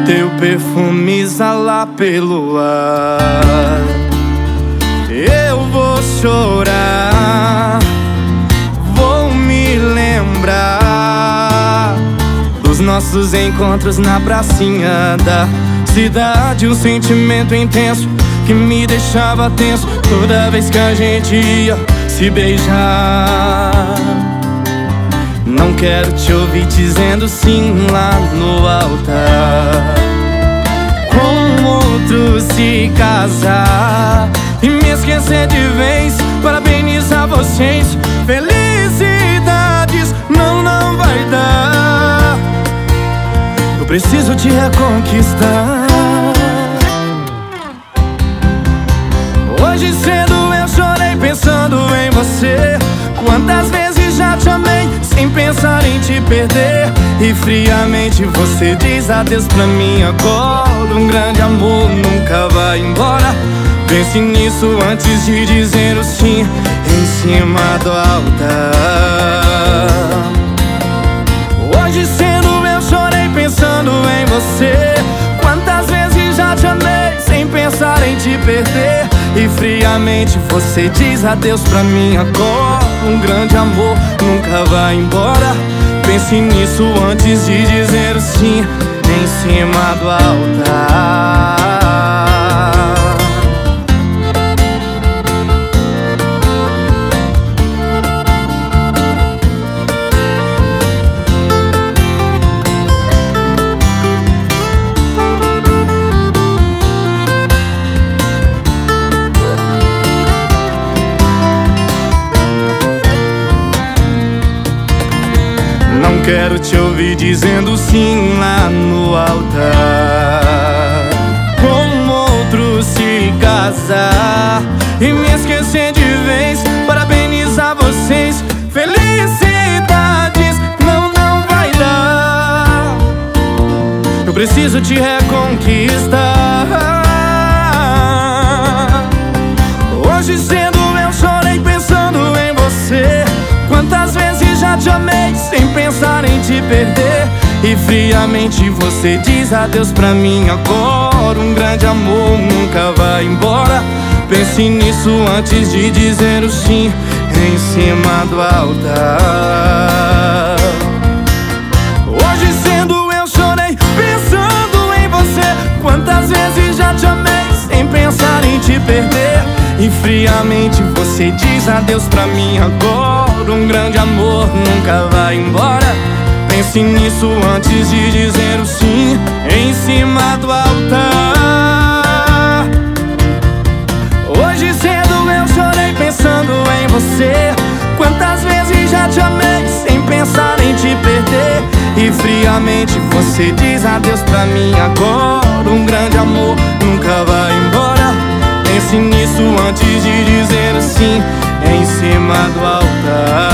teu perfume exala pelo ar. Eu vou chorar, vou me lembrar dos nossos encontros na pracinha da cidade. Um sentimento intenso que me deixava tenso toda vez que a gente ia se beijar. Não quero te ouvir dizendo sim lá no altar, com outro se casar e me esquecer de vez. Parabenizar vocês, felicidades, não vai dar. Eu preciso te reconquistar. Hoje cedo eu chorei pensando em você. Quantas vezes já te amei sem pensar em te perder, e friamente você diz adeus pra mim agora. Um grande amor nunca vai embora. Pense nisso antes de dizer o sim em cima do altar. Hoje cedo eu chorei pensando em você. Quantas vezes já te amei sem pensar em te perder, e friamente você diz adeus pra mim agora. Um grande amor nunca vai embora. Pense nisso antes de dizer o sim em cima do altar. Não quero te ouvir dizendo sim lá no altar, com outro se casar e me esquecer de vez. Parabenizar vocês, felicidades, não vai dar. Eu preciso te reconquistar. Hoje cedo eu chorei pensando em você. Quantas vezes já te amei sem pensar em te perder, e friamente você diz adeus pra mim agora. Um grande amor nunca vai embora. Pense nisso antes de dizer o sim em cima do altar. Hoje cedo eu chorei pensando em você. Quantas vezes já te amei sem pensar em te perder, e friamente você diz adeus pra mim agora. Um grande amor nunca vai embora. Pense nisso antes de dizer o sim em cima do altar. Hoje cedo eu chorei pensando em você. Quantas vezes já te amei sem pensar em te perder, e friamente você diz adeus pra mim agora. Um grande amor nunca vai embora. Pense nisso antes de dizer sim em cima do altar.